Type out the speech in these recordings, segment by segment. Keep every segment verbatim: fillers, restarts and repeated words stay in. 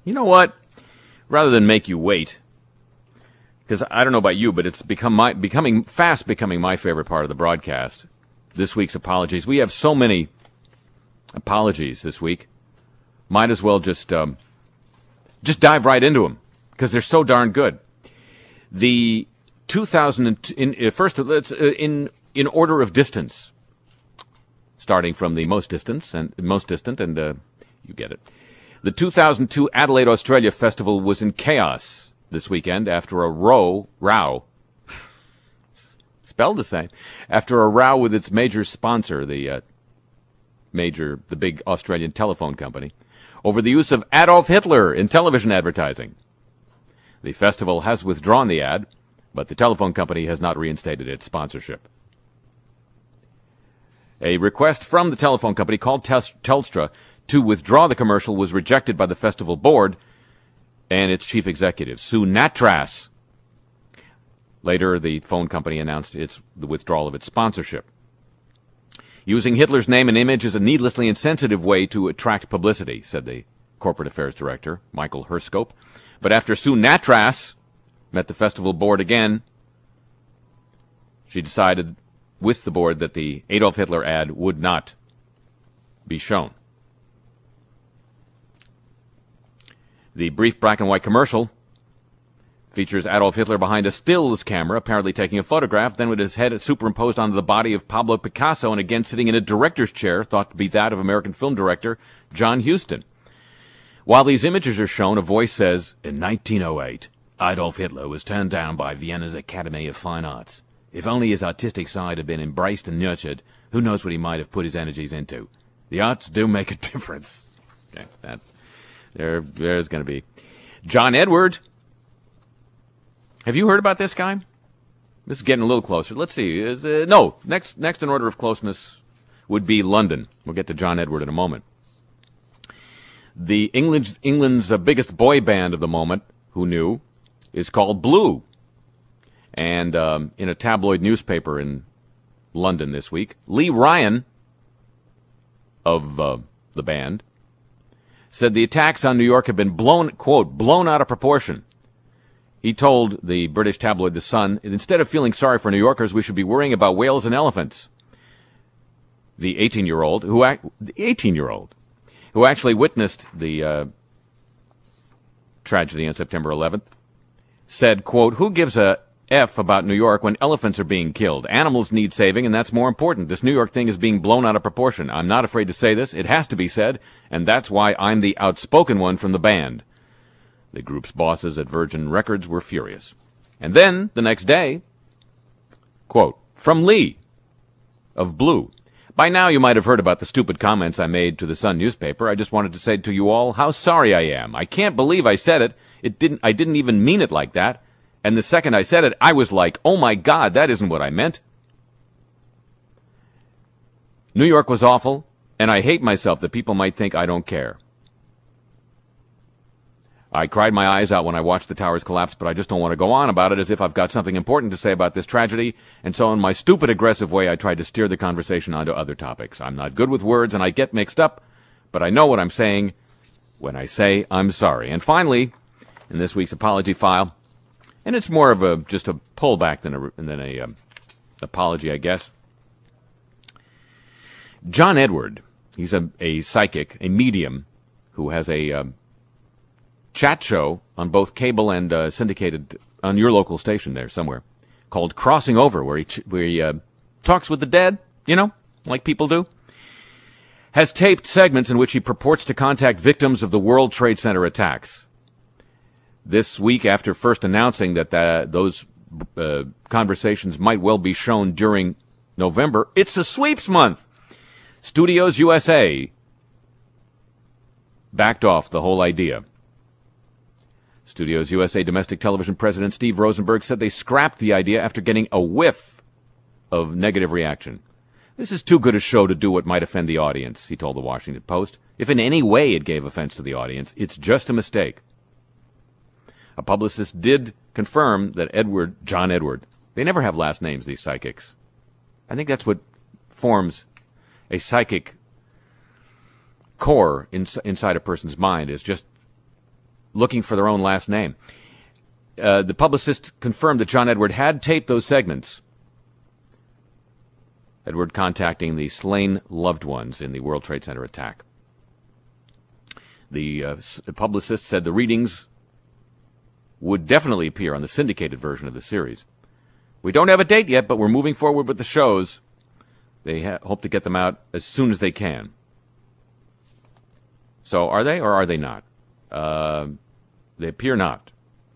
You know what? Rather than make you wait, because I don't know about you, but it's become my becoming fast becoming my favorite part of the broadcast. This week's apologies. We have so many apologies this week. Might as well just um, just dive right into them because they're so darn good. The two thousand in, in first let's uh, in in order of distance, starting from the most distance and most distant, and uh, you get it. The two thousand two Adelaide, Australia Festival was in chaos this weekend after a row, row, spelled the same, after a row with its major sponsor, the uh, major, the big Australian telephone company, over the use of Adolf Hitler in television advertising. The festival has withdrawn the ad, but the telephone company has not reinstated its sponsorship. A request from the telephone company called Telstra to withdraw the commercial was rejected by the festival board and its chief executive, Sue Nattrass. Later, the phone company announced its the withdrawal of its sponsorship. Using Hitler's name and image is a needlessly insensitive way to attract publicity, said the corporate affairs director, Michael Herscope. But after Sue Nattrass met the festival board again, she decided with the board that the Adolf Hitler ad would not be shown. The brief black and white commercial features Adolf Hitler behind a stills camera, apparently taking a photograph, then with his head superimposed onto the body of Pablo Picasso, and again sitting in a director's chair, thought to be that of American film director John Huston. While these images are shown, a voice says, in nineteen oh eight, Adolf Hitler was turned down by Vienna's Academy of Fine Arts. If only his artistic side had been embraced and nurtured, who knows what he might have put his energies into. The arts do make a difference. Okay, that... There, there's going to be John Edward. Have you heard about this guy? This is getting a little closer. Let's see. Is uh, no next next in order of closeness would be London. We'll get to John Edward in a moment. The England's England's uh, biggest boy band of the moment, who knew, is called Blue. And um, in a tabloid newspaper in London this week, Lee Ryan of uh, the band said the attacks on New York have been blown, quote, blown out of proportion. He told the British tabloid The Sun, instead of feeling sorry for New Yorkers, we should be worrying about whales and elephants. The eighteen-year-old, who act, the eighteen-year-old, who actually witnessed the uh, tragedy on September eleventh, said, quote, who gives a F about New York when elephants are being killed? Animals need saving, and that's more important. This New York thing is being blown out of proportion. I'm not afraid to say this. It has to be said, and that's why I'm the outspoken one from the band. The group's bosses at Virgin Records were furious. And then, the next day, quote, from Lee of Blue. By now you might have heard about the stupid comments I made to the Sun newspaper. I just wanted to say to you all how sorry I am. I can't believe I said it. It didn't. I didn't even mean it like that. And the second I said it, I was like, oh my God, that isn't what I meant. New York was awful, and I hate myself that people might think I don't care. I cried my eyes out when I watched the towers collapse, but I just don't want to go on about it as if I've got something important to say about this tragedy, and so in my stupid, aggressive way, I tried to steer the conversation onto other topics. I'm not good with words, and I get mixed up, but I know what I'm saying when I say I'm sorry. And finally, in this week's apology file, and it's more of a just a pullback than a than a um, apology, I guess. John Edward, he's a, a psychic, a medium, who has a um, chat show on both cable and uh, syndicated on your local station there somewhere, called Crossing Over, where he ch- where he uh, talks with the dead, you know, like people do. Has taped segments in which he purports to contact victims of the World Trade Center attacks. This week, after first announcing that the, those uh, conversations might well be shown during November, it's a sweeps month. Studios U S A backed off the whole idea. Studios U S A domestic television president Steve Rosenberg said they scrapped the idea after getting a whiff of negative reaction. This is too good a show to do what might offend the audience, he told the Washington Post. If in any way it gave offense to the audience, it's just a mistake. A publicist did confirm that Edward, John Edward, they never have last names, these psychics. I think that's what forms a psychic core in, inside a person's mind, is just looking for their own last name. Uh, the publicist confirmed that John Edward had taped those segments. Edward contacting the slain loved ones in the World Trade Center attack. The, uh, the publicist said the readings would definitely appear on the syndicated version of the series. We don't have a date yet, but we're moving forward with the shows. They ha- hope to get them out as soon as they can. So are they or are they not? Uh, they appear not.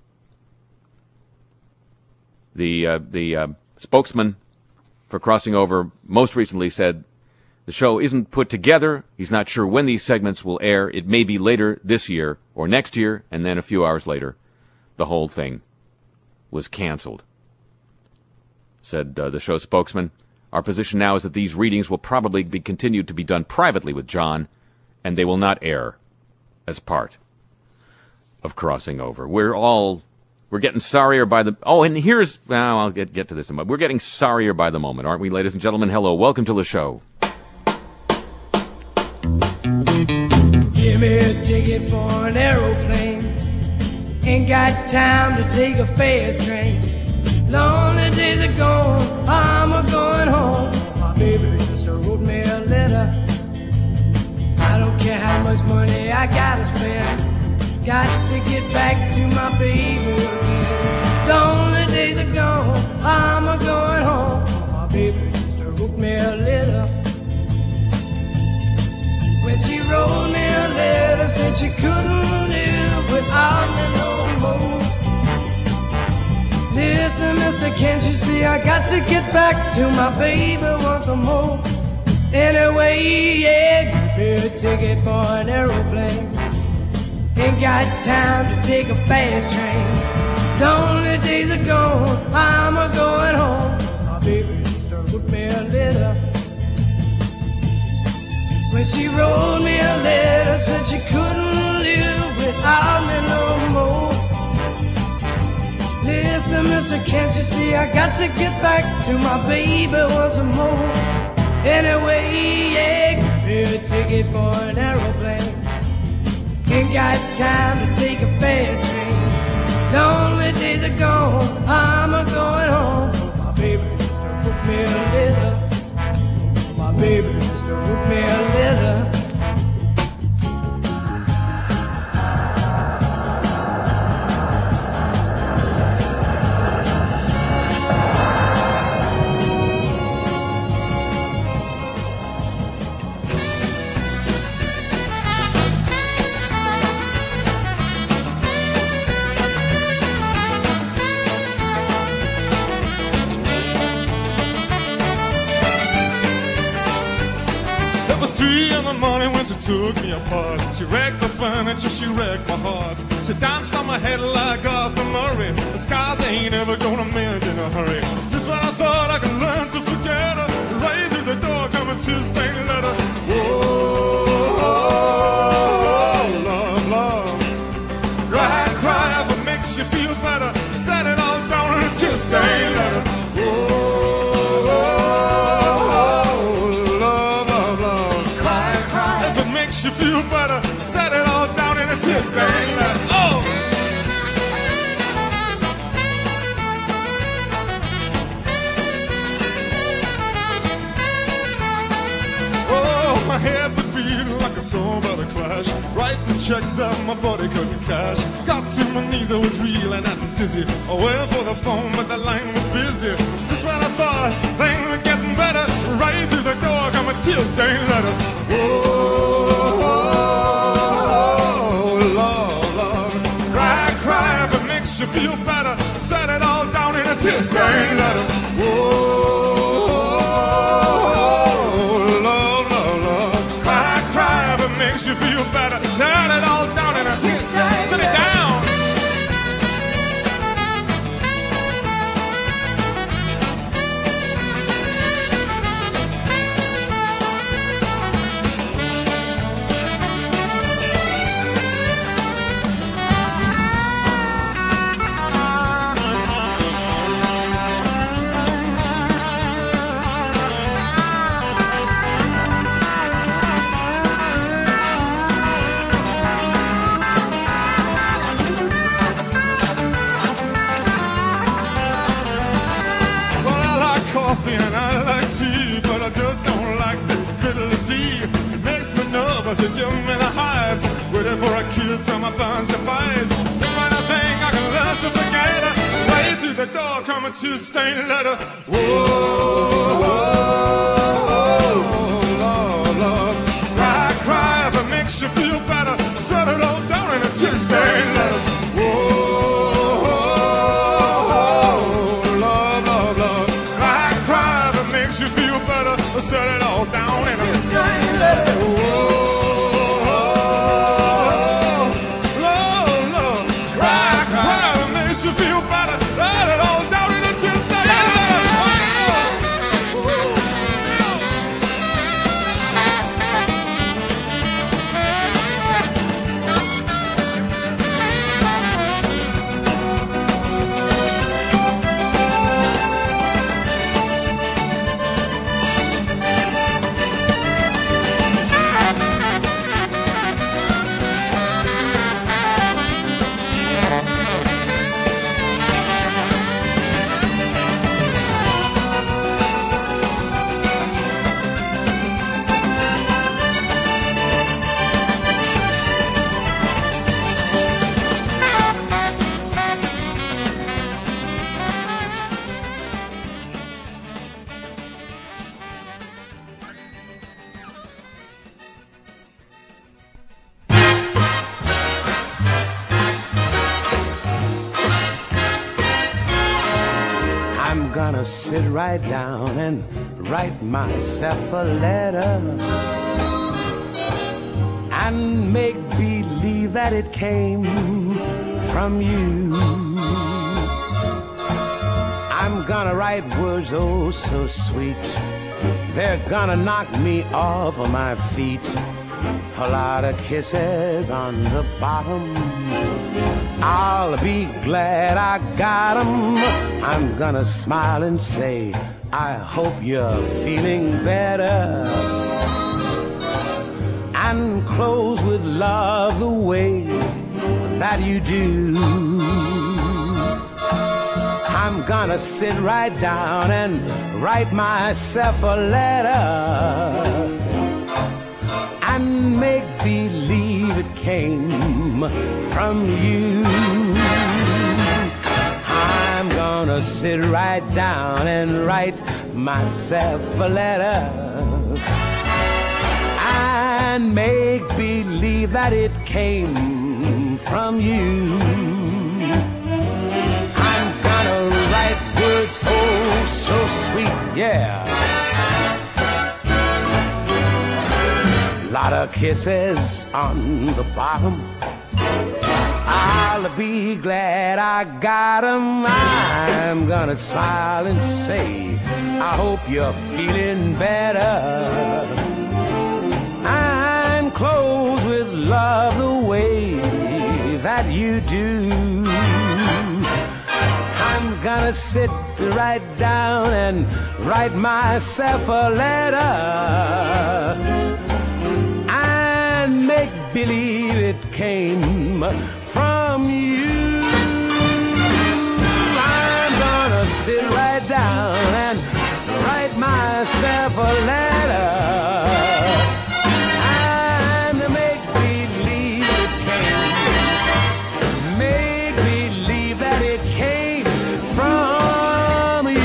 The uh, the uh, spokesman for Crossing Over most recently said the show isn't put together. He's not sure when these segments will air. It may be later this year or next year, and then a few hours later, the whole thing was canceled. Said uh, the show spokesman, our position now is that these readings will probably be continued to be done privately with John, and they will not air as part of Crossing Over. We're all... We're getting sorrier by the... Oh, and here's... Well, I'll get, get to this in a moment. We're getting sorrier by the moment, aren't we, ladies and gentlemen? Hello, welcome to the show. Give me a ticket for an aeroplane. Ain't got time to take a fast train. Lonely days are gone, I'm a-going home. My baby just wrote me a letter. I don't care how much money I gotta spend. Got to get back to my baby again. Lonely days are gone, I'm a-going home. My baby just wrote me a letter. When she wrote me a letter, said she couldn't live without me no more. Listen, mister, can't you see I got to get back to my baby once more. Anyway, yeah, give me a ticket for an aeroplane. Ain't got time to take a fast train. Lonely days are gone, I'm a-going home. My baby just wrote me a letter. When she wrote me a letter, said she couldn't live without me no more. Listen, mister, can't you see I got to get back to my baby once more. Anyway, yeah, give me a ticket for an aeroplane. Ain't got time to take a fast train. Lonely days are gone, I'm a-going home. My baby just wrote me a letter. My baby just wrote me a letter. Three in the morning when she took me apart. She wrecked the furniture, she wrecked my heart. She danced on my head like Arthur Murray. The scars ain't ever gonna mend in a hurry. Just when I thought I could learn to forget her, right through the door come a tear-stained letter. Whoa, oh, love, love. Cry, cry if it makes you feel better. Set it all down in a tear-stained letter. Whoa, oh, love, love, love. Makes you feel better. Set it all down in a tear-stained letter. Oh! Oh, my head was beating like a song by the Clash. Writing checks that my body couldn't cash. Got to my knees, I was reeling and dizzy. I went for the phone, but the line was busy. Just when I thought things were getting better, right through the door come a tear-stained letter. Whoa. You feel better, set it all down in a tear-stained letter. Whoa, love, love, love. Cry, cry if it makes you feel better. Set it all down in a tear-stained letter. Set it down. sell my bunch of boys. You might not think I can learn to forget her. Way through the door, coming to stain letter. Whoa, whoa, whoa, love, love. Cry, cry if it makes you feel better. Set it all down in a two-stain letter. Whoa, whoa, love, love, love. Cry, cry if it makes you feel better. Set it all down in a two-stain letter. Whoa. Gonna sit right down and write myself a letter and make believe that it came from you. I'm gonna write words oh so sweet, they're gonna knock me off of my feet. A lot of kisses on the bottom, I'll be glad I got 'em. I'm gonna smile and say, I hope you're feeling better, and close with love the way that you do. I'm gonna sit right down and write myself a letter and make believe it came from you. I'm gonna sit right down and write myself a letter and make believe that it came from you. I'm gonna write words oh so sweet, yeah. Lot of kisses on the bottom, I'll be glad I got 'em. I'm gonna smile and say, I hope you're feeling better, and close with love the way that you do. I'm gonna sit right down and write myself a letter and make believe it came from you. I'm gonna sit right down and write myself a letter and make believe it came, make believe that it came from you.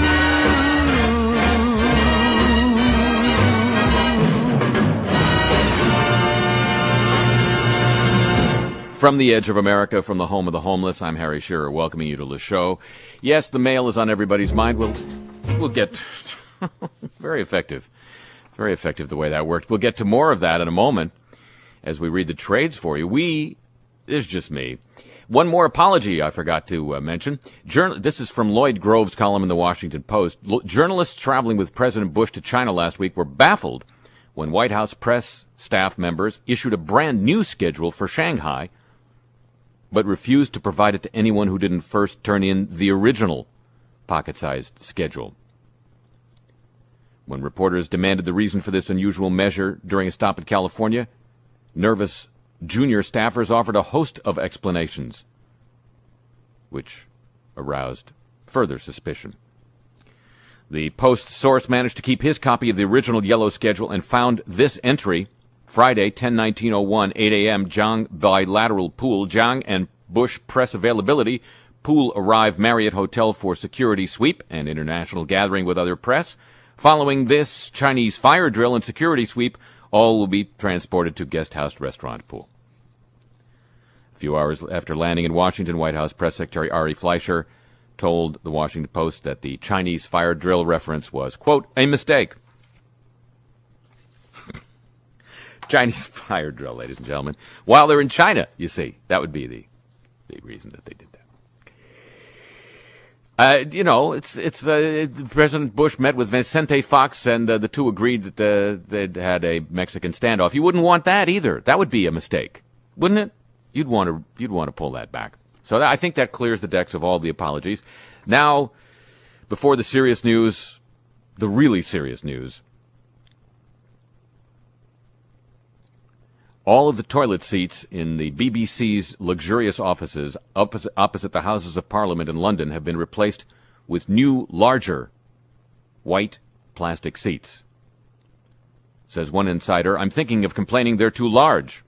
From the edge of America, from the home of the homeless, I'm Harry Shearer, welcoming you to the show. Yes, the mail is on everybody's mind. We'll, we'll get very effective, very effective the way that worked. We'll get to more of that in a moment as we read the trades for you. We, it's just me. One more apology I forgot to uh, mention. Journal- this is from Lloyd Grove's column in the Washington Post. L- journalists traveling with President Bush to China last week were baffled when White House press staff members issued a brand new schedule for Shanghai, but refused to provide it to anyone who didn't first turn in the original pocket-sized schedule. When reporters demanded the reason for this unusual measure during a stop in California, nervous junior staffers offered a host of explanations, which aroused further suspicion. The Post source managed to keep his copy of the original yellow schedule and found this entry Friday, ten nineteen oh one, eight a.m., Jiang bilateral pool. Jiang and Bush press availability. Pool arrive Marriott Hotel for security sweep and international gathering with other press. Following this Chinese fire drill and security sweep, all will be transported to guest house restaurant pool. A few hours after landing in Washington, White House Press Secretary Ari Fleischer told the Washington Post that the Chinese fire drill reference was, quote, a mistake. Chinese fire drill, ladies and gentlemen. While they're in China, you see. That would be the, the reason that they did that. Uh, you know, it's it's uh, President Bush met with Vicente Fox, and uh, the two agreed that uh, they'd had a Mexican standoff. You wouldn't want that either. That would be a mistake, wouldn't it? You'd want to you'd want to pull that back. So that, I think that clears the decks of all the apologies. Now, before the serious news, the really serious news, all of the toilet seats in the B B C's luxurious offices opposite, opposite the Houses of Parliament in London have been replaced with new, larger, white plastic seats. Says one insider, I'm thinking of complaining they're too large.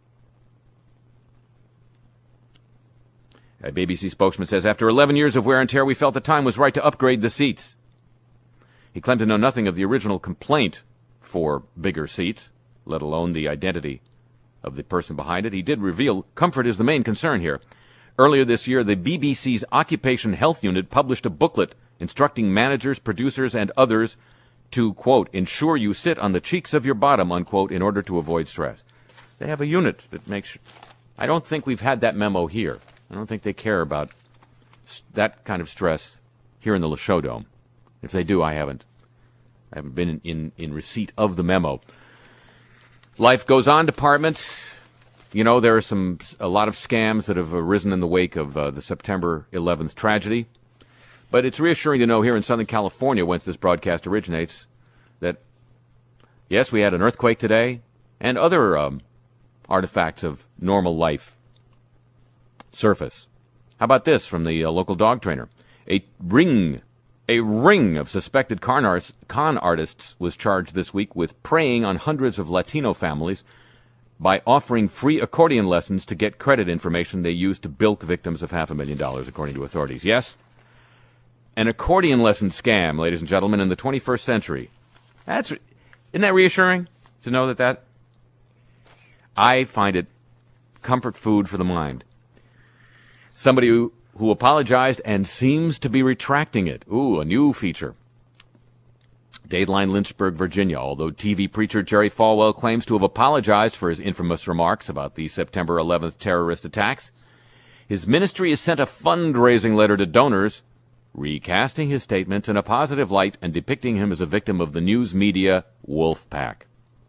A B B C spokesman says, after eleven years of wear and tear, we felt the time was right to upgrade the seats. He claimed to know nothing of the original complaint for bigger seats, let alone the identity of the person behind it. He did reveal comfort is the main concern here. Earlier this year, the B B C's Occupation Health Unit published a booklet instructing managers, producers, and others to, quote, ensure you sit on the cheeks of your bottom, unquote, in order to avoid stress. They have a unit that makes... I don't think we've had that memo here. I don't think they care about that kind of stress here in the Le Dome. If they do, I haven't. I haven't been in, in, in receipt of the memo. Life goes on, department. You know, there are some a lot of scams that have arisen in the wake of uh, the September eleventh tragedy. But it's reassuring to know here in Southern California, whence this broadcast originates, that, yes, we had an earthquake today and other um, artifacts of normal life surface. How about this from the uh, local dog trainer? A ring, a ring of suspected con, art- con artists was charged this week with preying on hundreds of Latino families by offering free accordion lessons to get credit information they used to bilk victims of half a million dollars, according to authorities. Yes, an accordion lesson scam, ladies and gentlemen, in the twenty-first century. That's, isn't that reassuring to know that that? I find it comfort food for the mind. Somebody who, who apologized and seems to be retracting it. Ooh, a new feature. Dateline, Lynchburg, Virginia. Although T V preacher Jerry Falwell claims to have apologized for his infamous remarks about the September eleventh terrorist attacks, his ministry has sent a fundraising letter to donors, recasting his statements in a positive light and depicting him as a victim of the news media wolf pack.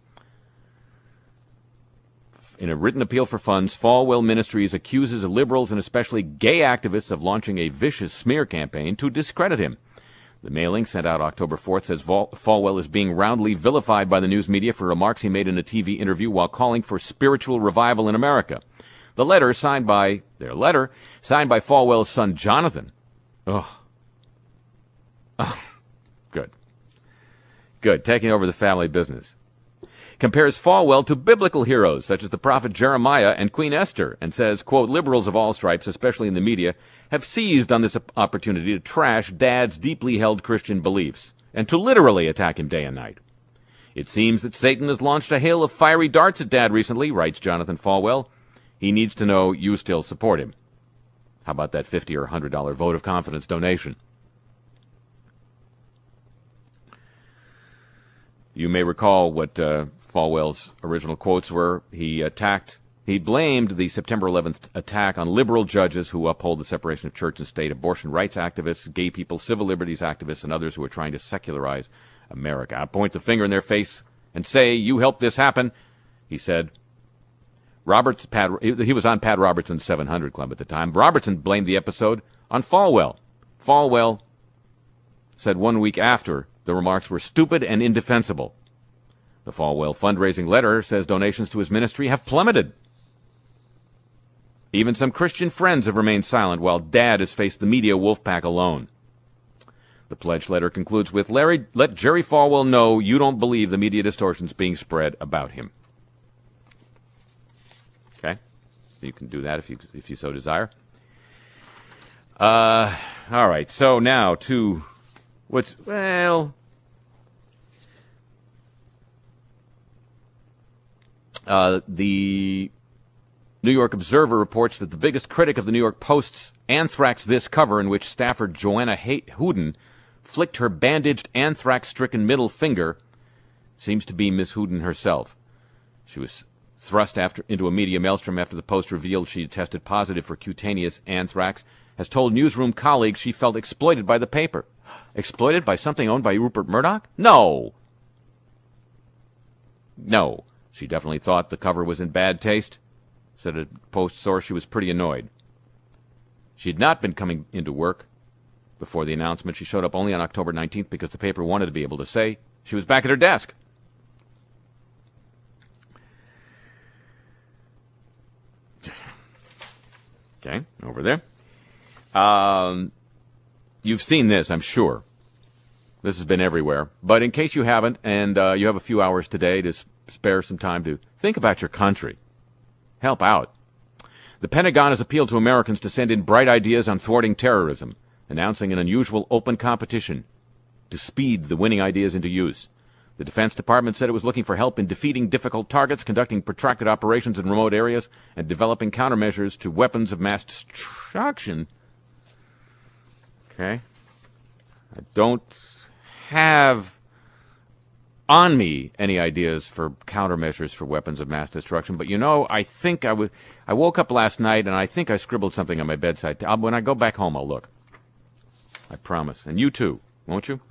In a written appeal for funds, Falwell Ministries accuses liberals and especially gay activists of launching a vicious smear campaign to discredit him. The mailing, sent out October fourth, says Falwell is being roundly vilified by the news media for remarks he made in a T V interview while calling for spiritual revival in America. The letter, signed by, their letter, signed by Falwell's son Jonathan. Ugh. Ugh. Good. Good, taking over the family business. Compares Falwell to biblical heroes such as the prophet Jeremiah and Queen Esther, and says, quote, liberals of all stripes, especially in the media, have seized on this opportunity to trash Dad's deeply held Christian beliefs and to literally attack him day and night. It seems that Satan has launched a hail of fiery darts at Dad recently, writes Jonathan Falwell. He needs to know you still support him. How about that fifty dollars or one hundred dollars vote of confidence donation? You may recall what uh, Falwell's original quotes were. He attacked, he blamed the September eleventh attack on liberal judges who uphold the separation of church and state, abortion rights activists, gay people, civil liberties activists, and others who are trying to secularize America. I point the finger in their face and say, you helped this happen, he said. Roberts, Pat, he was on Pat Robertson's seven hundred Club at the time. Robertson blamed the episode on Falwell. Falwell said one week after the remarks were stupid and indefensible. The Falwell fundraising letter says donations to his ministry have plummeted. Even some Christian friends have remained silent while Dad has faced the media wolfpack alone. The pledge letter concludes with, Larry, let Jerry Falwell know you don't believe the media distortions being spread about him. So you can do that if you if you so desire. Uh, all right. So now to what's well. Uh, the New York Observer reports that the biggest critic of the New York Post's Anthrax This cover, in which staffer Joanna Houden flicked her bandaged anthrax-stricken middle finger, seems to be Miss Houden herself. She was thrust after into a media maelstrom after the Post revealed she had tested positive for cutaneous anthrax, has told newsroom colleagues she felt exploited by the paper. Exploited by something owned by Rupert Murdoch? No. No. She definitely thought the cover was in bad taste. Said a Post source she was pretty annoyed. She had not been coming into work before the announcement. She showed up only on October nineteenth because the paper wanted to be able to say she was back at her desk. Okay, over there. Um, you've seen this, I'm sure. This has been everywhere. But in case you haven't, and uh, you have a few hours today to spare some time to think about your country. Help out. The Pentagon has appealed to Americans to send in bright ideas on thwarting terrorism, announcing an unusual open competition to speed the winning ideas into use. The Defense Department said it was looking for help in defeating difficult targets, conducting protracted operations in remote areas, and developing countermeasures to weapons of mass destruction. Okay. I don't have on me any ideas for countermeasures for weapons of mass destruction, but you know, I think I w- I woke up last night and I think I scribbled something on my bedside. I'll, when I go back home, I'll look. I promise. And you too, won't you?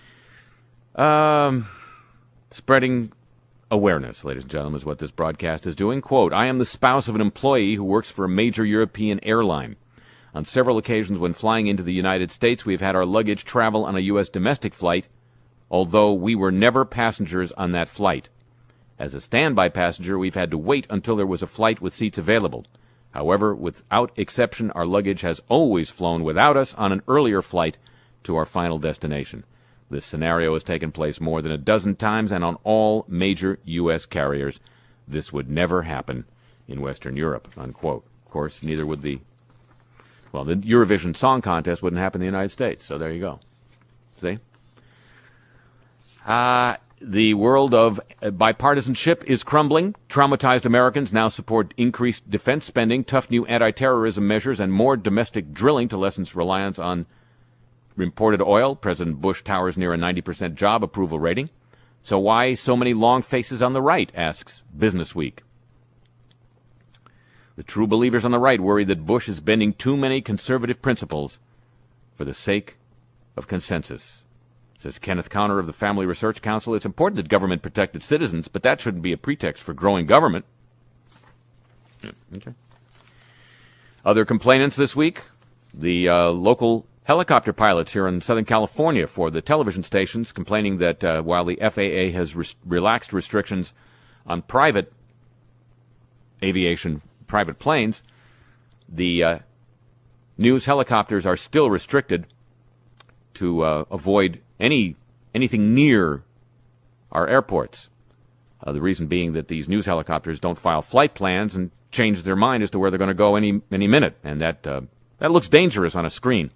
Um, spreading awareness, ladies and gentlemen, is what this broadcast is doing. Quote, I am the spouse of an employee who works for a major European airline. On several occasions when flying into the United States, we have had our luggage travel on a U S domestic flight, although we were never passengers on that flight. As a standby passenger, we've had to wait until there was a flight with seats available. However, without exception, our luggage has always flown without us on an earlier flight to our final destination. This scenario has taken place more than a dozen times and on all major U S carriers. This would never happen in Western Europe, unquote. Of course, neither would the, well, the Eurovision Song Contest wouldn't happen in the United States, so there you go. See? Uh, the world of bipartisanship is crumbling. Traumatized Americans now support increased defense spending, tough new anti-terrorism measures, and more domestic drilling to lessen reliance on imported oil. President Bush towers near a ninety percent job approval rating. So why so many long faces on the right, asks Business Week. The true believers on the right worry that Bush is bending too many conservative principles for the sake of consensus. Says Kenneth Counter of the Family Research Council, it's important that government protect its citizens, but that shouldn't be a pretext for growing government. Yeah, okay. Other complainants this week, the uh, local helicopter pilots here in Southern California for the television stations complaining that uh, while the F A A has res- relaxed restrictions on private aviation, private planes, the uh, news helicopters are still restricted to uh, avoid any anything near our airports. Uh, the reason being that these news helicopters don't file flight plans and change their mind as to where they're going to go any any minute, and that uh, that looks dangerous on a screen.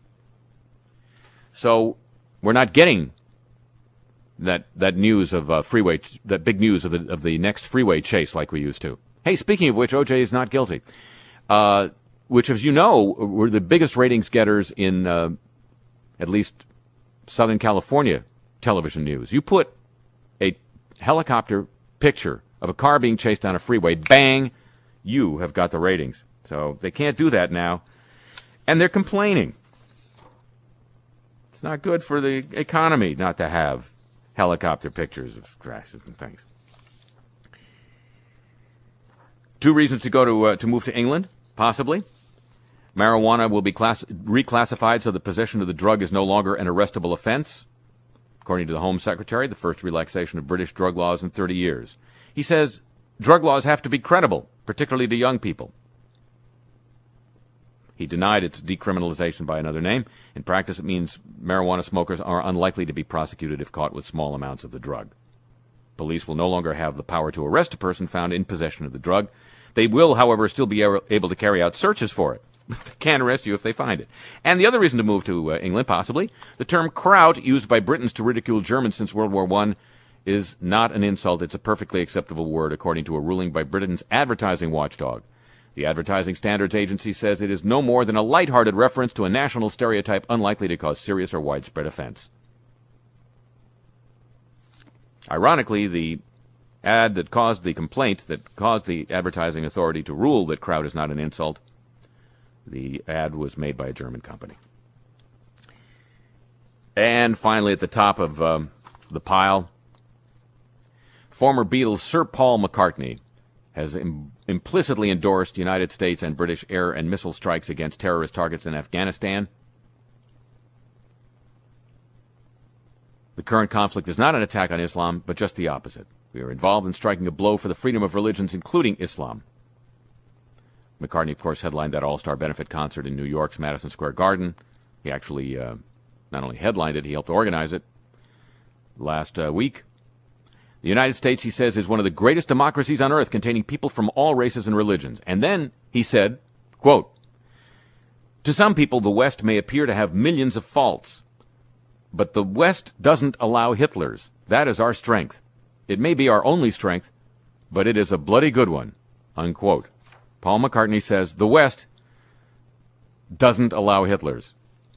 So we're not getting that that news of uh, freeway, that big news of the of the next freeway chase like we used to. Hey, speaking of which, O J is not guilty, uh, which, as you know, were the biggest ratings getters in uh, at least Southern California television news. You put a helicopter picture of a car being chased down a freeway, bang, you have got the ratings. So they can't do that now. And they're complaining. It's not good for the economy not to have helicopter pictures of crashes and things. Two reasons to go to uh, to move to England, possibly. Marijuana will be class- reclassified so the possession of the drug is no longer an arrestable offense. According to the Home Secretary, the first relaxation of British drug laws in thirty years. He says drug laws have to be credible, particularly to young people. He denied its decriminalization by another name. In practice, it means marijuana smokers are unlikely to be prosecuted if caught with small amounts of the drug. Police will no longer have the power to arrest a person found in possession of the drug. They will, however, still be able to carry out searches for it. They can't arrest you if they find it. And the other reason to move to uh, England, possibly, the term kraut, used by Britons to ridicule Germans since World War One, is not an insult. It's a perfectly acceptable word, according to a ruling by Britain's advertising watchdog. The Advertising Standards Agency says it is no more than a light-hearted reference to a national stereotype unlikely to cause serious or widespread offense. Ironically, the ad that caused the complaint, that caused the advertising authority to rule that kraut is not an insult, the ad was made by a German company. And finally, at the top of um, the pile, former Beatles Sir Paul McCartney has im- implicitly endorsed United States and British air and missile strikes against terrorist targets in Afghanistan. The current conflict is not an attack on Islam, but just the opposite. We are involved in striking a blow for the freedom of religions, including Islam. McCartney, of course, headlined that all-star benefit concert in New York's Madison Square Garden. He actually uh, not only headlined it, he helped organize it last uh, week. The United States, he says, is one of the greatest democracies on earth, containing people from all races and religions. And then he said, quote, "To some people, the West may appear to have millions of faults, but the West doesn't allow Hitlers. That is our strength. It may be our only strength, but it is a bloody good one," unquote. Paul McCartney says the West doesn't allow Hitlers.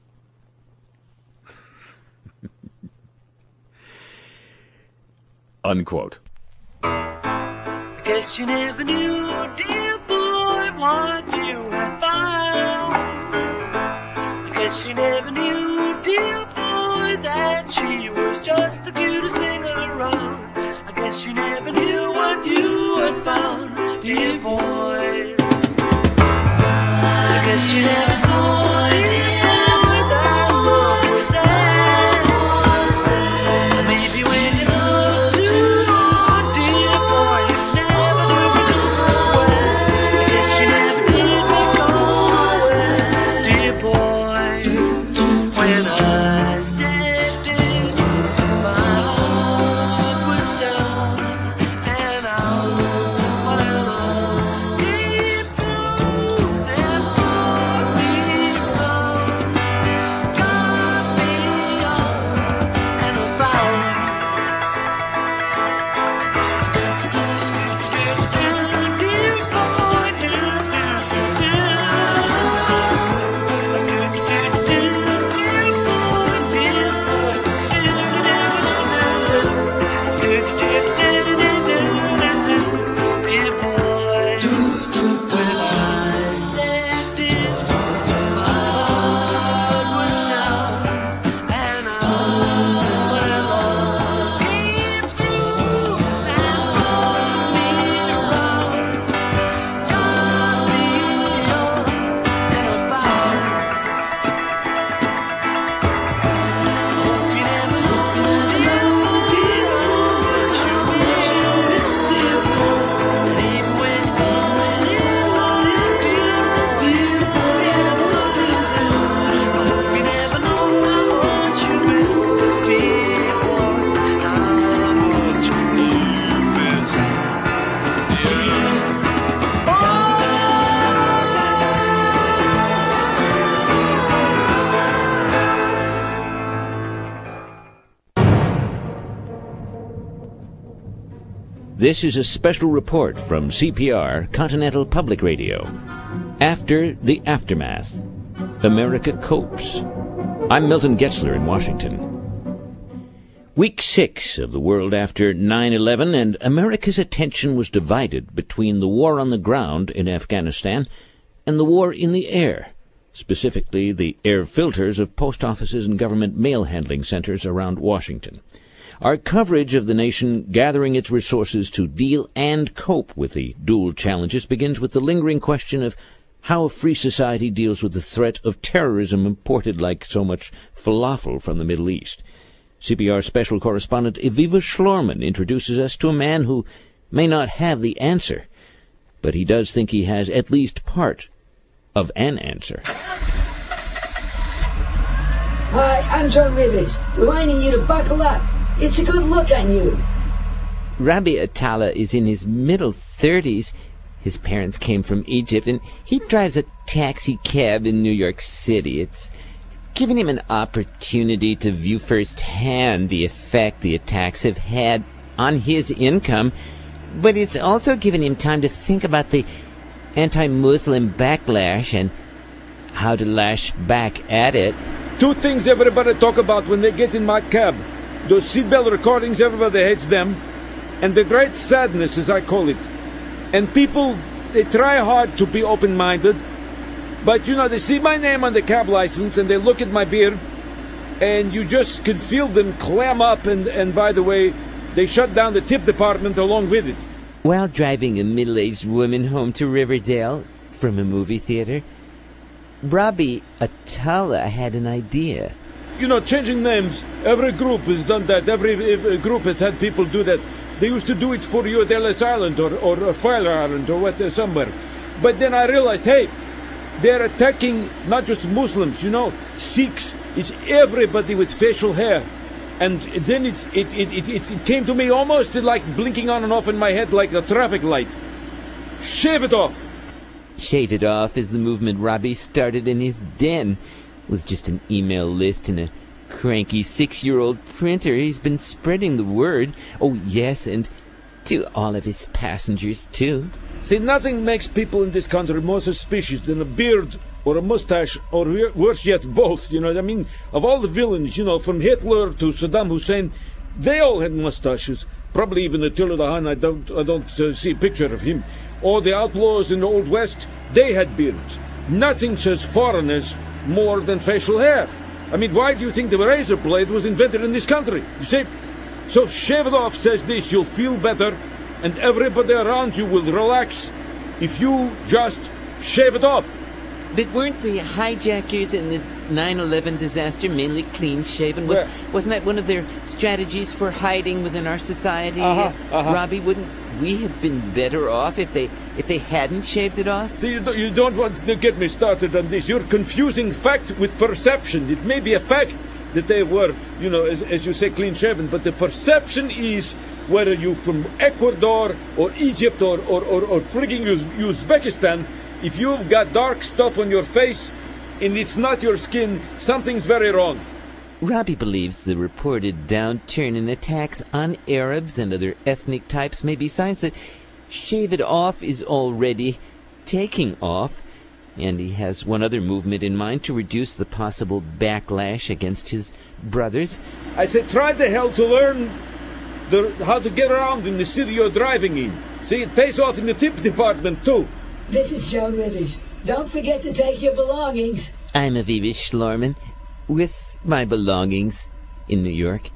Unquote. I guess you never knew, dear boy, what you had found. I guess you never knew, dear boy, that she was just the cutest thing around. I guess you never knew what you had found, dear boy. I guess you never saw, dear boy, that love was there. Maybe when you looked too hard, dear boy, you never knew we could well. I guess you never did because, dear boy, when I stepped in, my heart was down and out. My love came through and brought me round, got me up and about. Dear boy, do, do, do, This is a special report from C P R, Continental Public Radio. After the Aftermath, America Copes. I'm Milton Getzler in Washington. Week six of the world after nine eleven, and America's attention was divided between the war on the ground in Afghanistan and the war in the air, specifically the air filters of post offices and government mail handling centers around Washington. Our coverage of the nation gathering its resources to deal and cope with the dual challenges begins with the lingering question of how a free society deals with the threat of terrorism imported like so much falafel from the Middle East. C P R special correspondent Aviva Schlorman introduces us to a man who may not have the answer, but he does think he has at least part of an answer. Hi, I'm John Rivers, reminding you to buckle up. It's a good look on you. Rabbi Atala is in his middle thirties. His parents came from Egypt, and he drives a taxi cab in New York City. It's given him an opportunity to view firsthand the effect the attacks have had on his income, but it's also given him time to think about the anti-Muslim backlash and how to lash back at it. Two things everybody talk about when they get in my cab. Those seatbelt recordings, everybody hates them. And the great sadness, as I call it. And people, they try hard to be open-minded. But, you know, they see my name on the cab license and they look at my beard. And you just can feel them clam up. And, and by the way, they shut down the tip department along with it. While driving a middle-aged woman home to Riverdale from a movie theater, Robbie Atala had an idea. You know, changing names, every group has done that. Every, every group has had people do that. They used to do it for you at Ellis Island or, or Fire Island or what, uh, somewhere. But then I realized, hey, they're attacking not just Muslims, you know, Sikhs. It's everybody with facial hair. And then it, it, it, it, it came to me almost like blinking on and off in my head like a traffic light. Shave it off. Shave It Off is the movement Robbie started in his den. With just an email list and a cranky six-year-old printer, he's been spreading the word. Oh, yes, and to all of his passengers, too. See, nothing makes people in this country more suspicious than a beard or a mustache, or worse yet, both. You know what I mean? Of all the villains, you know, from Hitler to Saddam Hussein, they all had mustaches. Probably even Attila the Hun. I don't, I don't uh, see a picture of him. All the outlaws in the Old West, they had beards. Nothing says foreigners more than facial hair. I mean, why do you think the razor blade was invented in this country? You see? So Shave It Off says this, you'll feel better, and everybody around you will relax if you just shave it off. But weren't the hijackers in the nine eleven disaster mainly clean-shaven? Was, wasn't that one of their strategies for hiding within our society? Uh-huh, uh-huh. Robbie, wouldn't we have been better off if they if they hadn't shaved it off? See, you don't, you don't want to get me started on this. You're confusing fact with perception. It may be a fact that they were, you know, as, as you say, clean-shaven, but the perception is whether you're from Ecuador or Egypt or, or, or, or frigging Uzbekistan, if you've got dark stuff on your face and it's not your skin, something's very wrong. Robbie believes the reported downturn in attacks on Arabs and other ethnic types may be signs that Shave It Off is already taking off, and he has one other movement in mind to reduce the possible backlash against his brothers. I said try the hell to learn the, how to get around in the city you're driving in. See, it pays off in the tip department too. This is Joan Rivers. Don't forget to take your belongings. I'm Aviva Schlorman with my belongings in New York.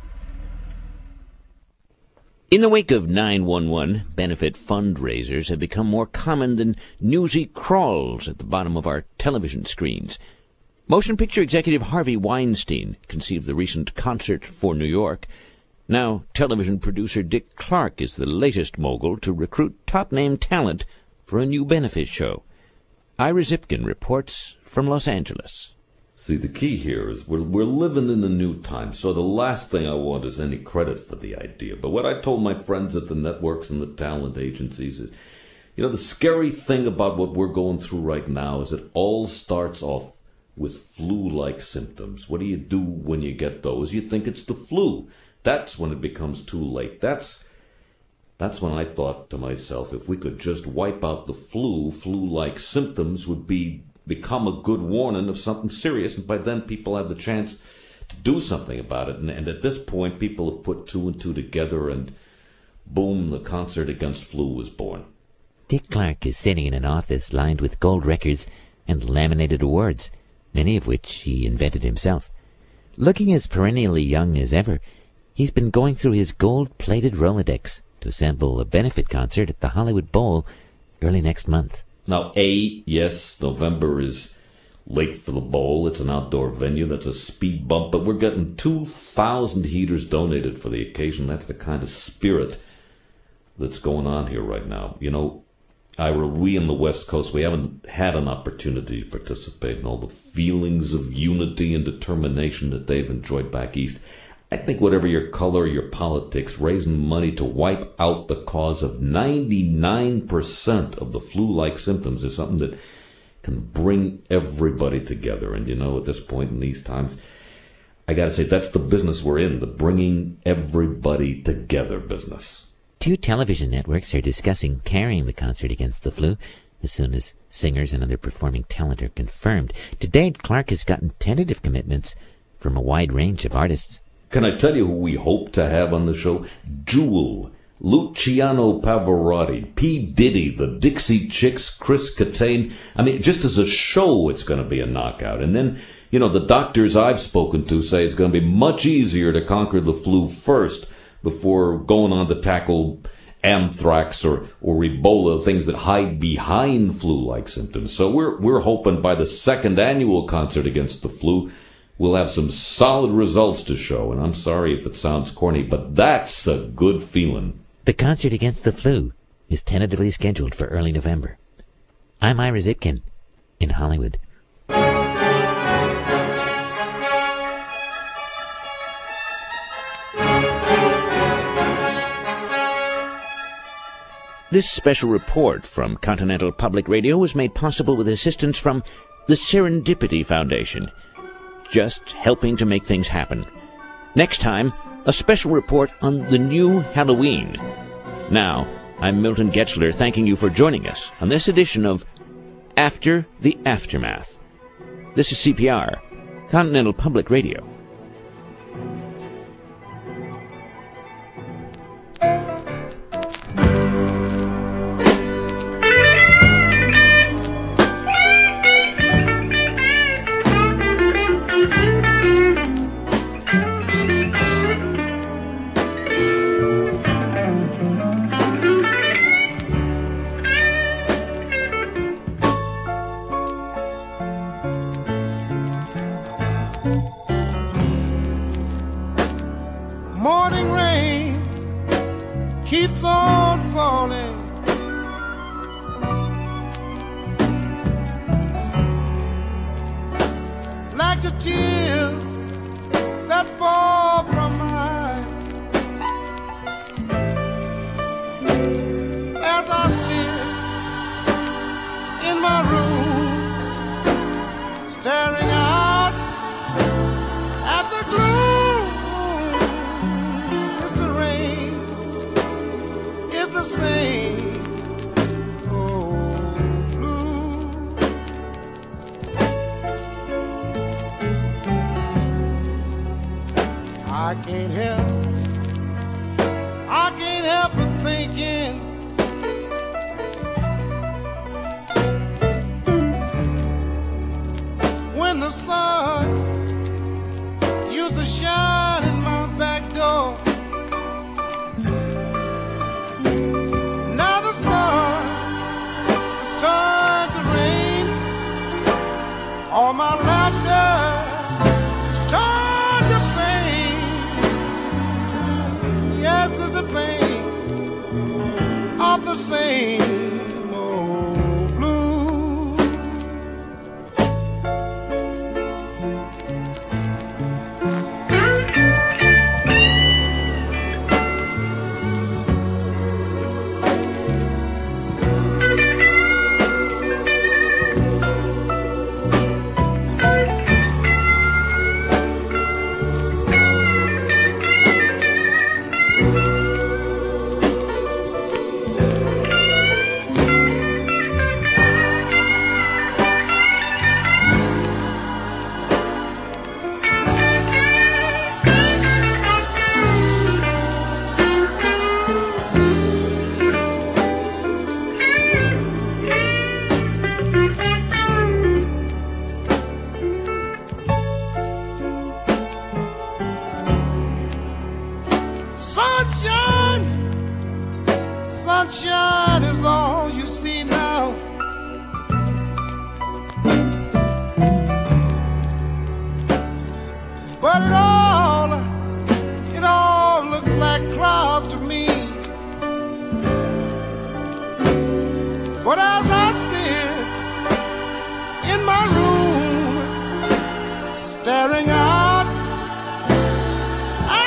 In the wake of nine one one, benefit fundraisers have become more common than newsy crawls at the bottom of our television screens. Motion picture executive Harvey Weinstein conceived the recent Concert for New York. Now, television producer Dick Clark is the latest mogul to recruit top-name talent for a new benefit show. Ira Zipkin reports from Los Angeles. See, the key here is we're, we're living in a new time, so the last thing I want is any credit for the idea. But what I told my friends at the networks and the talent agencies is, you know, the scary thing about what we're going through right now is it all starts off with flu-like symptoms. What do you do when you get those? You think it's the flu. That's when it becomes too late. That's That's when I thought to myself, if we could just wipe out the flu, flu-like symptoms would be become a good warning of something serious, and by then people have the chance to do something about it. And, and at this point, people have put two and two together, and boom, the Concert Against Flu was born. Dick Clark is sitting in an office lined with gold records and laminated awards, many of which he invented himself. Looking as perennially young as ever, he's been going through his gold-plated Rolodex to assemble a benefit concert at the Hollywood Bowl early next month. Now, A, yes, November is late for the Bowl. It's an outdoor venue. That's a speed bump, but we're getting two thousand heaters donated for the occasion. That's the kind of spirit that's going on here right now. You know, Ira, we in the West Coast, we haven't had an opportunity to participate in all the feelings of unity and determination that they've enjoyed back East. I think whatever your color, your politics, raising money to wipe out the cause of ninety-nine percent of the flu-like symptoms is something that can bring everybody together. And you know, at this point in these times, I gotta say, that's the business we're in, the bringing everybody together business. Two television networks are discussing carrying the concert against the flu as soon as singers and other performing talent are confirmed. To date, Clark has gotten tentative commitments from a wide range of artists. Can I tell you who we hope to have on the show? Jewel, Luciano Pavarotti, P. Diddy, the Dixie Chicks, Chris Kattan. I mean, just as a show, it's going to be a knockout. And then, you know, the doctors I've spoken to say it's going to be much easier to conquer the flu first before going on to tackle anthrax or, or Ebola, things that hide behind flu-like symptoms. So we're we're hoping by the second annual concert against the flu, we'll have some solid results to show. And I'm sorry if it sounds corny, but that's a good feeling. The concert against the flu is tentatively scheduled for early November. I'm Ira Zipkin in Hollywood. This special report from Continental Public Radio was made possible with assistance from the Serendipity Foundation, just helping to make things happen. Next time, a special report on the new Halloween. Now, I'm Milton Getzler, thanking you for joining us on this edition of After the Aftermath. This is C P R, Continental Public Radio. Morning rain keeps on falling. Like the tears that fall from my eyes. As I sit in my room, staring out at the gloom. I can't help, I can't help but thinking when the sun used to shine in my back door. Now the sun has turned to rain. All my laughter is turned to pain. Yes, it's the pain of the same old blues. Sunshine, sunshine is all you see now. But it all, it all looks like clouds to me. But as I sit in my room, staring out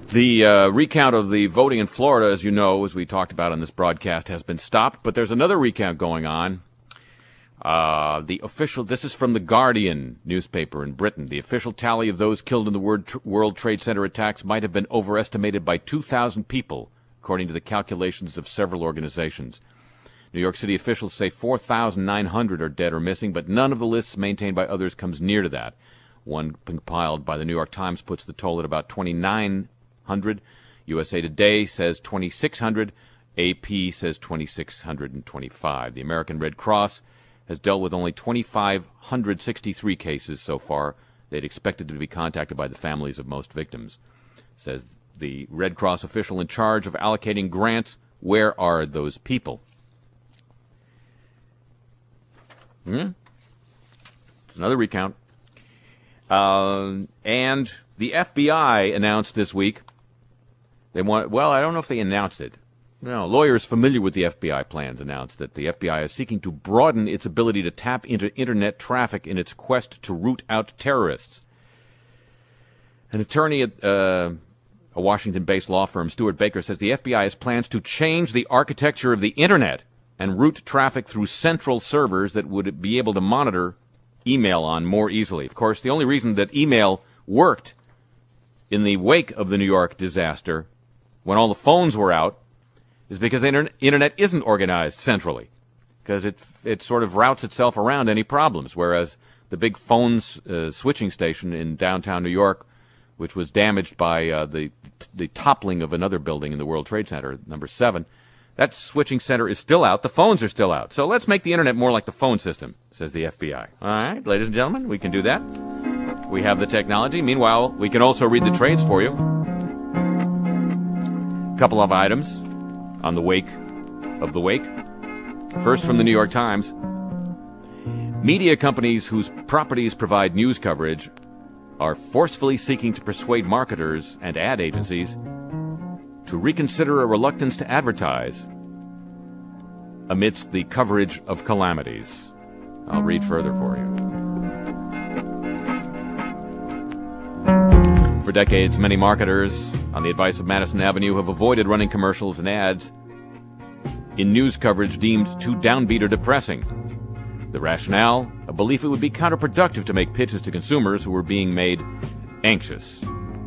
The uh, recount of the voting in Florida, as you know, as we talked about on this broadcast, has been stopped, but there's another recount going on. Uh, the official, this is from the Guardian newspaper in Britain. The official tally of those killed in the World Trade Center attacks might have been overestimated by two thousand people, according to the calculations of several organizations. New York City officials say four thousand nine hundred are dead or missing, but none of the lists maintained by others comes near to that. One compiled by the New York Times puts the toll at about twenty-nine hundred. U S A Today says twenty-six hundred. A P says twenty-six hundred twenty-five. The American Red Cross has dealt with only two thousand five hundred sixty-three cases so far. They'd expected to be contacted by the families of most victims. Says the Red Cross official in charge of allocating grants. Where are those people? Hmm? It's another recount. Uh, and the F B I announced this week, they want, well, I don't know if they announced it. No, lawyers familiar with the F B I plans announced that the F B I is seeking to broaden its ability to tap into internet traffic in its quest to root out terrorists. An attorney at uh, a Washington-based law firm, Stuart Baker, says the F B I has plans to change the architecture of the internet and route traffic through central servers that would be able to monitor email on more easily. Of course, the only reason that email worked in the wake of the New York disaster, when all the phones were out, is because the inter- internet isn't organized centrally, because it it sort of routes itself around any problems, whereas the big phones uh, switching station in downtown New York, which was damaged by uh, the the toppling of another building in the World Trade Center, number seven, that switching center is still out. The phones are still out. So let's make the internet more like the phone system, says the F B I. All right, ladies and gentlemen, we can do that. We have the technology. Meanwhile, we can also read the trades for you. A couple of items on the wake of the wake. First, from the New York Times. Media companies whose properties provide news coverage are forcefully seeking to persuade marketers and ad agencies to reconsider a reluctance to advertise amidst the coverage of calamities. I'll read further for you. For decades, many marketers, on the advice of Madison Avenue, have avoided running commercials and ads in news coverage deemed too downbeat or depressing. The rationale, a belief it would be counterproductive to make pitches to consumers who were being made anxious.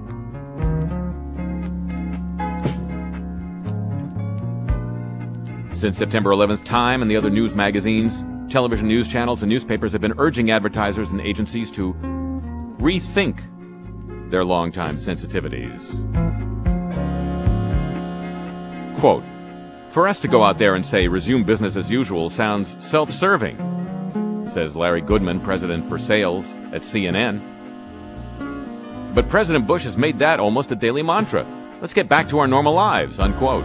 Since September eleventh, Time and the other news magazines, television news channels, and newspapers have been urging advertisers and agencies to rethink their longtime sensitivities. Quote, "For us to go out there and say resume business as usual sounds self-serving," says Larry Goodman, president for sales at C N N. But President Bush has made that almost a daily mantra. Let's get back to our normal lives, unquote.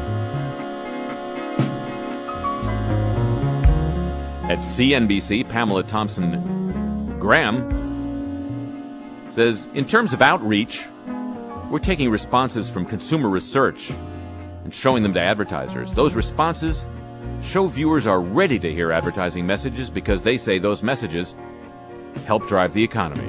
At C N B C, Pamela Thompson-Graham says, in terms of outreach, we're taking responses from consumer research and showing them to advertisers. Those responses show viewers are ready to hear advertising messages because they say those messages help drive the economy.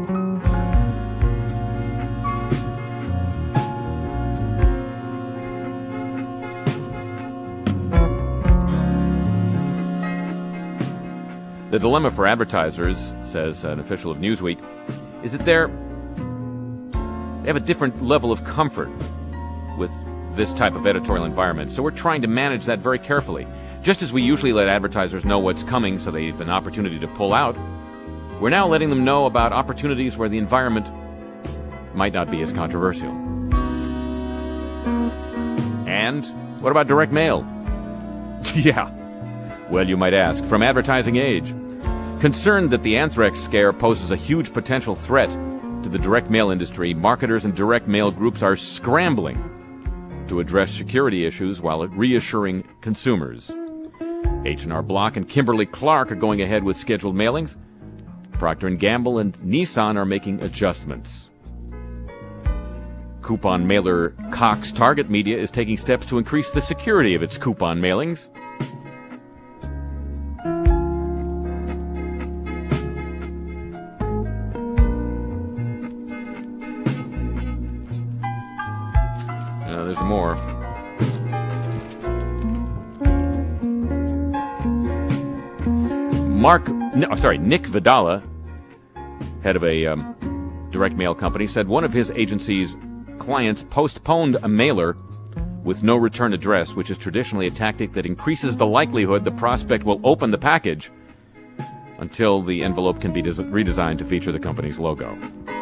The dilemma for advertisers, says an official of Newsweek, is that they're, they have a different level of comfort with this type of editorial environment. So we're trying to manage that very carefully. Just as we usually let advertisers know what's coming so they have an opportunity to pull out, we're now letting them know about opportunities where the environment might not be as controversial. And what about direct mail? Yeah. Well, you might ask. From Advertising Age. Concerned that the anthrax scare poses a huge potential threat to the direct mail industry, marketers and direct mail groups are scrambling to address security issues while reassuring consumers. H and R Block and Kimberly-Clark are going ahead with scheduled mailings. Procter and Gamble and Nissan are making adjustments. Coupon mailer Cox Target Media is taking steps to increase the security of its coupon mailings. Uh, there's more. Mark, no, sorry, Nick Vidala, head of a um, direct mail company, said one of his agency's clients postponed a mailer with no return address, which is traditionally a tactic that increases the likelihood the prospect will open the package until the envelope can be des- redesigned to feature the company's logo.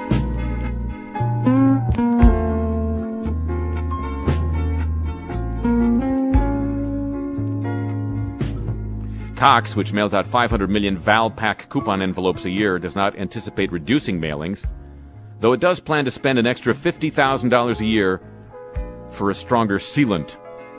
Cox, which mails out five hundred million Valpak coupon envelopes a year, does not anticipate reducing mailings, though it does plan to spend an extra fifty thousand dollars a year for a stronger sealant.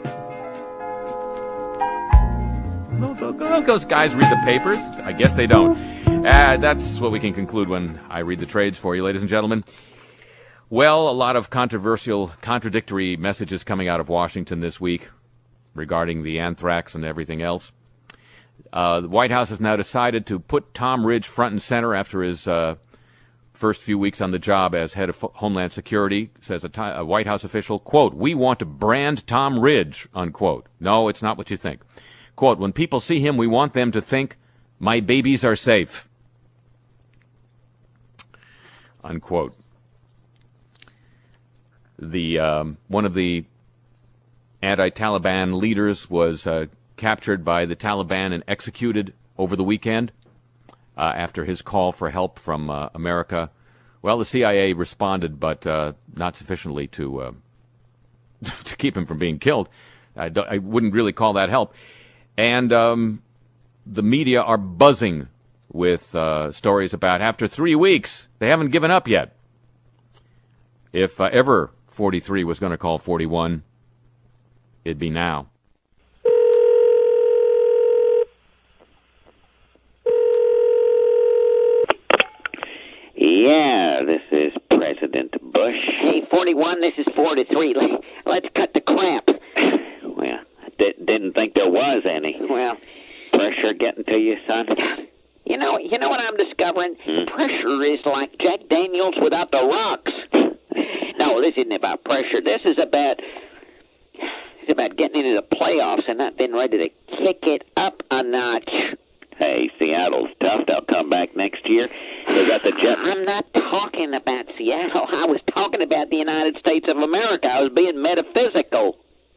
Don't, don't those guys read the papers? I guess they don't. Uh, that's what we can conclude when I read the trades for you, ladies and gentlemen. Well, a lot of controversial, contradictory messages coming out of Washington this week regarding the anthrax and everything else. Uh, the White House has now decided to put Tom Ridge front and center after his uh, first few weeks on the job as head of Homeland Security, says a, t- a White House official, quote, "We want to brand Tom Ridge," unquote. No, it's not what you think. Quote, "When people see him, we want them to think, my babies are safe," unquote. The um, one of the anti-Taliban leaders was uh, captured by the Taliban and executed over the weekend uh, after his call for help from uh, America. Well, the C I A responded, but uh, not sufficiently to uh, to keep him from being killed. I, don't, I wouldn't really call that help. And um, the media are buzzing with uh, stories about after three weeks, they haven't given up yet. If uh, ever forty-three was going to call forty-one, it'd be now. Yeah, this is President Bush. Hey, forty-one, this is forty-three. Let's cut the crap. Well, I di- didn't think there was any. Well, pressure getting to you, son? You know, you know what I'm discovering? Hmm? Pressure is like Jack Daniels without the rocks. No, this isn't about pressure. This is about it's about getting into the playoffs and not being ready to kick it up a notch. Hey, Seattle's tough. They'll come back next year. They got the Jets. I'm not talking about Seattle. I was talking about the United States of America. I was being metaphysical.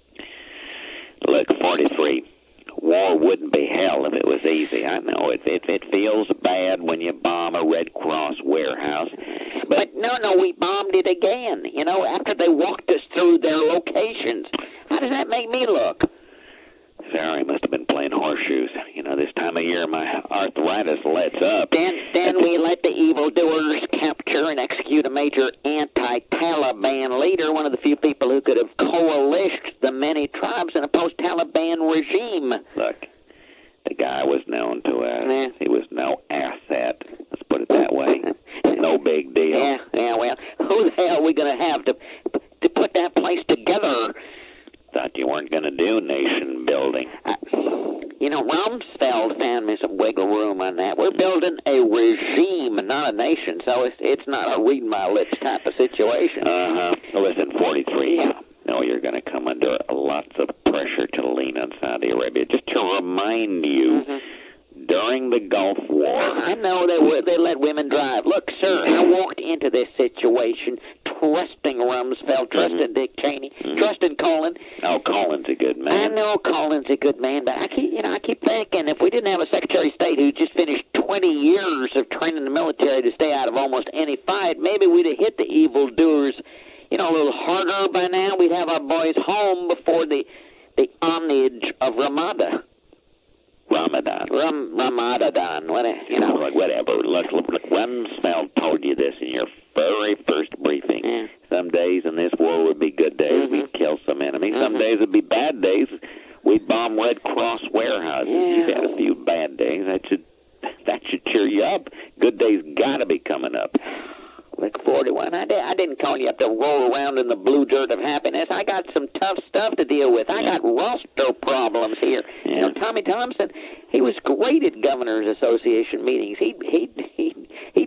Look, forty-three, war wouldn't be hell if it was easy. I know it, it, it feels bad when you bomb a Red Cross warehouse. But, but no, no, we bombed it again, you know, after they walked us through their locations. How does that make me look? Sorry, must have been playing horseshoes. You know, this time of year my arthritis lets up. Then, then we let the evildoers capture and execute a major anti-Taliban leader, one of the few people who could have coalesced the many tribes in a post-Taliban regime. Look, the guy was known to us. Yeah. He was no asset. Let's put it that way. No big deal. Yeah, yeah, well, who the hell are we going to have to to put that place together? Thought you weren't going to do nation building. Uh, you know, Rumsfeld found me some wiggle room on that. We're building a regime, not a nation, so it's it's not a read my lips type of situation. Uh-huh. Listen, forty-three, yeah. No, you're going to come under lots of pressure to lean on Saudi Arabia. Just to remind you, mm-hmm. during the Gulf War... I know they were, they let women drive. Look, sir, I walked into this situation trusting Rumsfeld, trusting mm-hmm. Dick Cheney, mm-hmm. trusting Collin. Oh, Collin's a good man. I know Collin's a good man, but I keep, you know, I keep thinking if we didn't have a Secretary of State who just finished twenty years of training the military to stay out of almost any fight, maybe we'd have hit the evildoers, you know, a little harder by now. We'd have our boys home before the the onage of Ramadan. Ramadan. Ram, Ramadan. What, you know. Look, whatever. Look, look, look, Rumsfeld told you this in your very first briefing. Yeah. Some days in this war would be good days. Mm-hmm. We'd kill some enemies. Mm-hmm. Some days would be bad days. We'd bomb Red Cross warehouses. Yeah. You've had a few bad days. That should that should cheer you up. Good days got to be coming up. Look, forty-one, I, did, I didn't call you up to roll around in the blue dirt of happiness. I got some tough stuff to deal with. I got roster problems here. Yeah. You know, Tommy Thompson, he was great at Governors Association meetings. He'd, he'd, he'd, he'd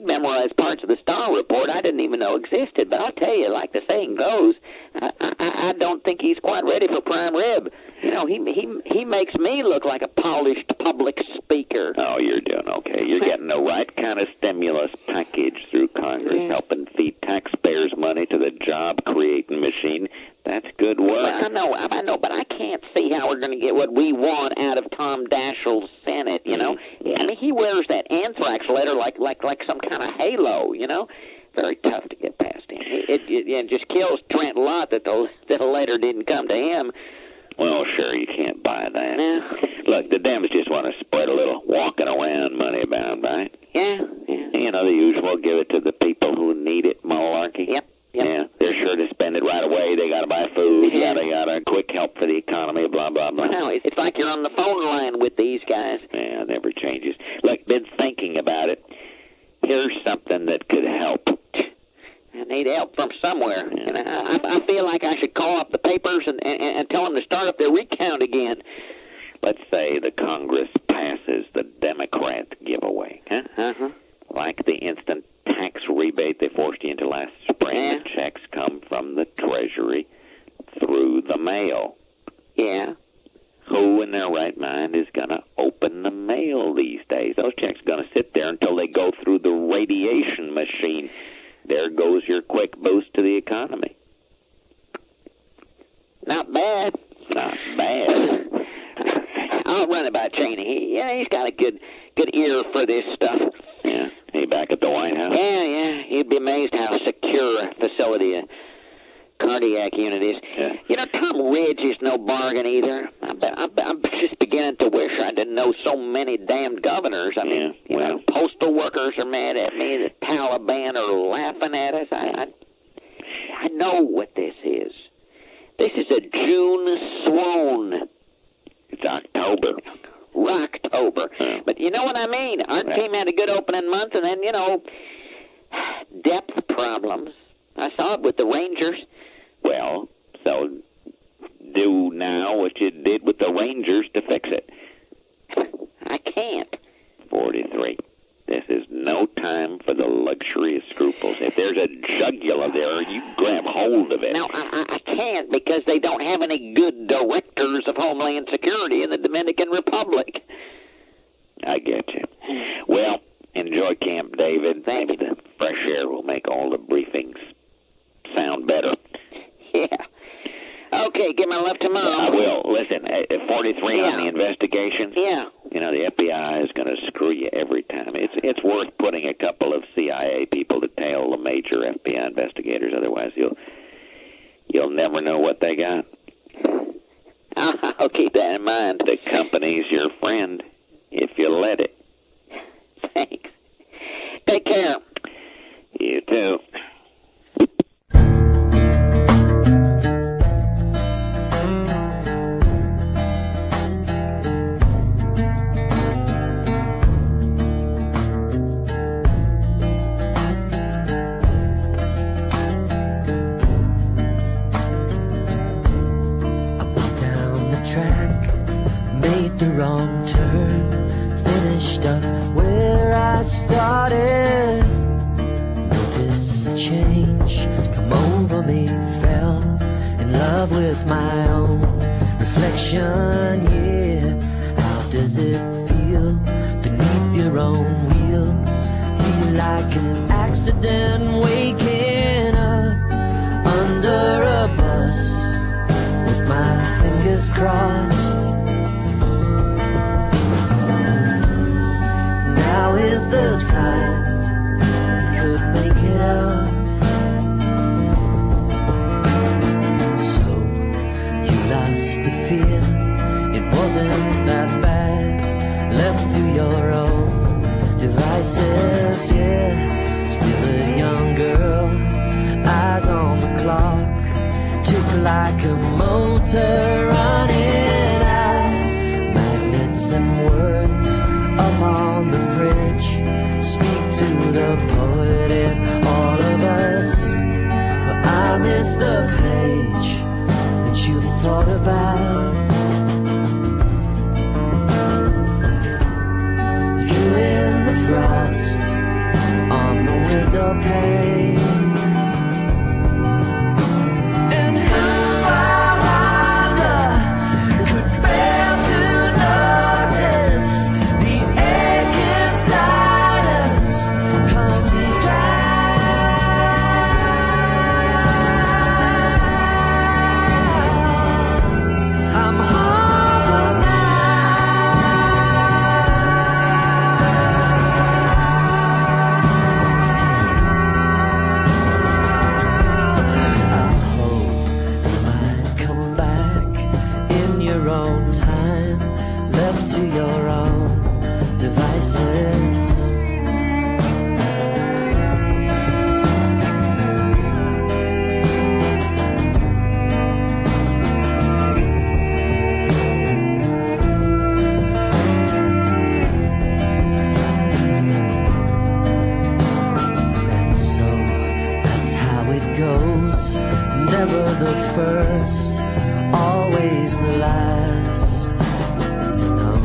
memorized parts of the Starr Report I didn't even know existed. But I'll tell you, like the saying goes, I, I, I don't think he's quite ready for prime rib. You know, he he he makes me look like a polished public speaker. Oh, you're doing okay. You're getting the right kind of stimulus package through Congress, Yeah. helping feed taxpayers' money to the job-creating machine. That's good work. Well, I know, I know, but I can't see how we're going to get what we want out of Tom Daschle's Senate. You know, I mean, he wears that anthrax letter like like like some kind of halo. You know, very tough to get past him. It it, it just kills Trent Lott that the that the letter didn't come to him. Well, sure, you can't buy that. Yeah. Look, the Dems just want to spread a little walking around money about, right? Yeah, yeah. You know, the usual, give it to the people who need it malarkey. Yep. Yep. Yeah, they're sure to spend it right away. They got to buy food, Yeah. yada, yada, quick help for the economy, blah, blah, blah. Well, it's it's like you're on the phone line with these guys. Yeah, it never changes. Look, been thinking about it. Here's something that could help. I need help from somewhere. And I, I, I feel like I should call up the papers and, and, and tell them to start up their recount again. Let's say the Congress passes the Democrat giveaway. Huh? Uh-huh. Like the instant tax rebate they forced you into last spring. Yeah. The checks come from the Treasury through the mail. Yeah. Who in their right mind is going to open the mail these days? Those checks are going to sit there until they go through the radiation machine. There goes your quick boost to the economy. Not bad. Not bad. I'll run it by Cheney. He, yeah, he's got a good good ear for this stuff. Yeah, he back at the White House? Yeah, yeah. You'd be amazed how secure a facility a cardiac unit is. Yeah. You know, Tom Ridge is no bargain either. I'm, I'm, I'm just beginning to wish I didn't know so many damned governors. I mean, Yeah, you well. know, postal workers are mad at me. The Taliban are laughing at us. I, I, I know what this is. This is a June swoon. It's October. Rocktober. Yeah. But you know what I mean? Our Yeah. team had a good opening month, and then, you know, depth problems. I saw it with the Rangers. Well, so do now what you did with the Rangers to fix it. I can't. forty-three. This is no time for the luxury of scruples. If there's a jugular there, you grab hold of it. No, I, I, I can't because they don't have any good directors of Homeland Security in the Dominican Republic. I get you. Well, enjoy Camp David. Thank Maybe the fresh air will make all the briefings sound better. Yeah. Okay, give my love to Mom. I will. Listen, at forty-three on Yeah. the investigation. Yeah. You know, the F B I is going to screw you every time. It's it's worth putting a couple of C I A people to tail the major F B I investigators. Otherwise, you'll you'll never know what they got. I'll, I'll keep that in mind. The company's your friend if you let it. Thanks. Take care. You too. The wrong turn, finished up where I started. Notice a change come over me, fell in love with my own reflection. Yeah, how does it feel beneath your own wheel? Feel like an accident waking up under a bus with my fingers crossed. Now is the time we could make it up. So you lost the fear, it wasn't that bad. Left to your own devices, yeah. Still a young girl, eyes on the clock, tick like a motor running out. Magnets and words up on the fridge, speak to the poet in all of us. But I miss the page that you thought about. Drew in the frost on the pain. And who I wonder could fail to notice the aching silence come down. I'm home your own time, left to your own devices. And so that's how it goes, never the first, always the last to know.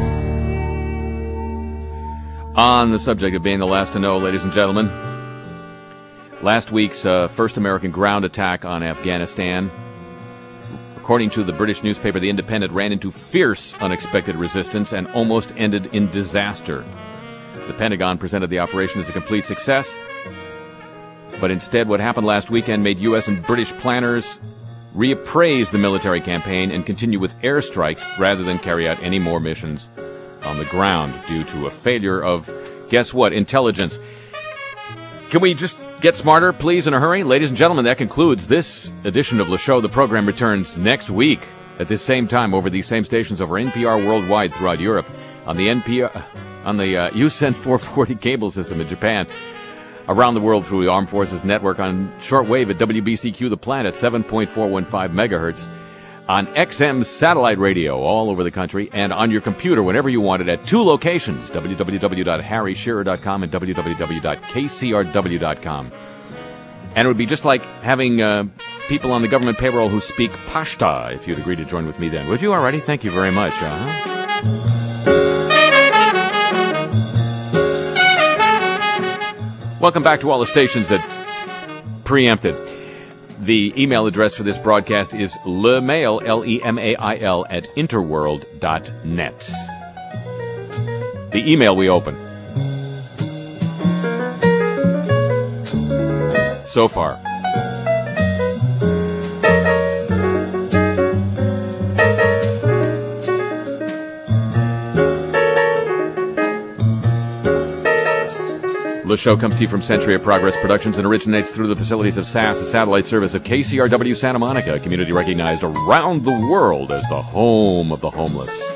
On the subject of being the last to know, ladies and gentlemen, last week's uh, first American ground attack on Afghanistan, according to the British newspaper The Independent, ran into fierce unexpected resistance and almost ended in disaster. The Pentagon presented the operation as a complete success, but instead what happened last weekend made U S and British planners reappraise the military campaign and continue with airstrikes rather than carry out any more missions on the ground due to a failure of, guess what, intelligence. Can we just get smarter, please, in a hurry? Ladies and gentlemen, that concludes this edition of Le Show. The program returns next week at this same time over these same stations over N P R worldwide throughout Europe, on the N P R, on the uh, U S E N four forty cable system in Japan, around the world through the Armed Forces Network on shortwave at W B C Q The Planet, seven point four one five megahertz, on X M satellite radio all over the country, and on your computer whenever you want it at two locations, w w w dot harry shearer dot com and w w w dot k c r w dot com. And it would be just like having uh, people on the government payroll who speak Pashto, if you'd agree to join with me then. Would you already? Thank you very much. Uh-huh. Welcome back to all the stations that preempted. The email address for this broadcast is lemail, L E M A I L, at interworld dot net. The email we open. So far. The show comes to you from Century of Progress Productions and originates through the facilities of S A S, a satellite service of K C R W Santa Monica, a community recognized around the world as the home of the homeless.